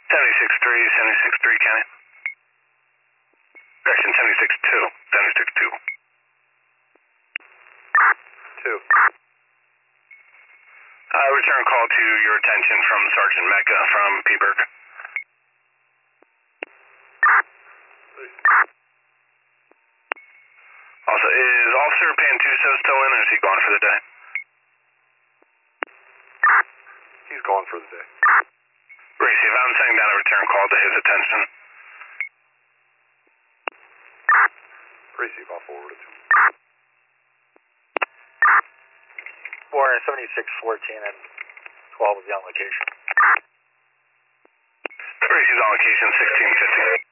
76-3, 76-3, County. Correction, 76-2, 76-2. 2. Return call to your attention from Sergeant Mecca from Peaburg. Also, is Officer Pantuso still in, or is he gone for the day? He's gone for the day. Receive, I'm sending down a return call to his attention. Receive, I'll forward it to him. Warren 7614 and 12 will be on location. Receive on location 1650.